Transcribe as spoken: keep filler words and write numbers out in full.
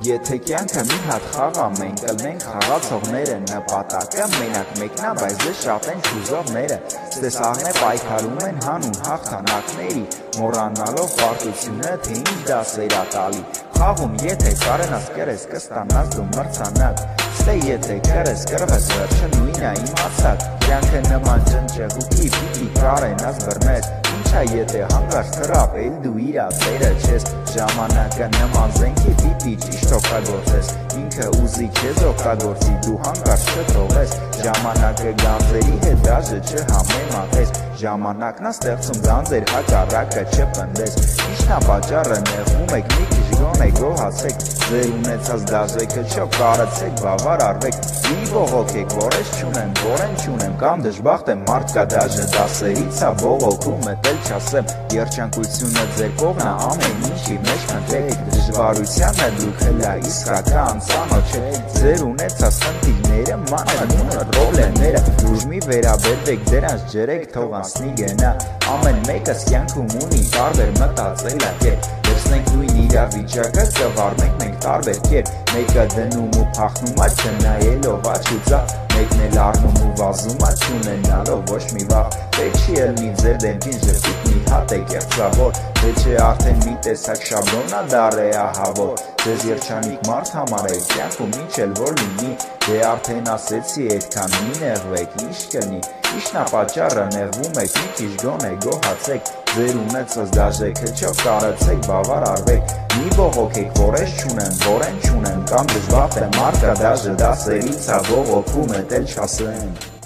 Եթե կյանքը մի հատ խաղա մենք կլնենք խաղացողները նպատակը մենակ մեկնա բայց դե շատ են չուզողները Ստեսաղն է պայքարում են հանուն հաղթանակների Մոռանալով պարտությունը թե ինչ դասեր ա տալի Խաղում եթե կարենաս կերես կստանաս դու մրցանակ Ստե եթե կերես կրվես վերջը նույնա իմացակ Կյանքը նման ճնճեղուկի պիտի կարենաս բռնես Ինչա եթե հանգարց թրապ էլ դու իրա տերը չես Ժամանակը նման զենքի պիտի ճիշտ օգտագործես Ինքը ուզի քեզ օգտագործի դու հանգարց չթողես Ժամանակը գանձերի հետ դաժե չհամեմատես Ժամանակն ա ստեղծում գանձեր հակառակը չպնդես Ինչնա պատճառը նեղվում եք մի քիչ գոնե գոհացեք Ձեր ունեցած դաժեքը չկարացեք բավար արվեք Մի բողոքեք որ ես չունեմ որ են չունեմ կամ դժբախտ եմ մարդ կա դաժե դասերից ա բողոքում էլ չասեմ երջանկությունը ձեր կողմն ա ամեն ինչի մեջ քննեք Դժվարությանը դուք հլա իսկական ծանոթ չեք Ձեր ունեցած խնդիրները մանր պրոբլեմները Ուժ մի վերաբերվեք դրանց ջրեք թող անցնի գնա Ամեն մեկս կյանքում ունի տարբեր մտածելակերպ Վերցնենք նույն իրավիճակը կվառնենք մենք տարբեր կերպ Մեկը դնում ու փախնում ա չնայելով աջ ու ձախ Մեկն էլ առնում ու վազում ա չունենալով ոչ մի վախ Պետք չի ելնի ձեր դեմքին ժպիտ մի հատ է կեղծավոր Դե չէ արդեն մի տեսակ շաբլոնա դար է ահավոր Ձեզ երջանիկ մարդ համար է կյանքում ինչ էլ որ լինի Դե արդեն ասեցի այդքան մի նեղվեք ինչ կնի Ինչնա պատճառը նեղվում եք մի քիչ գոնե գոհացեք Ձեր ունեցած դաժեքը չկարացեք բավար արվեք Մի բողոքեք որ ես չունեմ որ են չունեմ Կամ դժբախտ եմ արկա դաժե դասերից ա բողոքում էլ չասեմ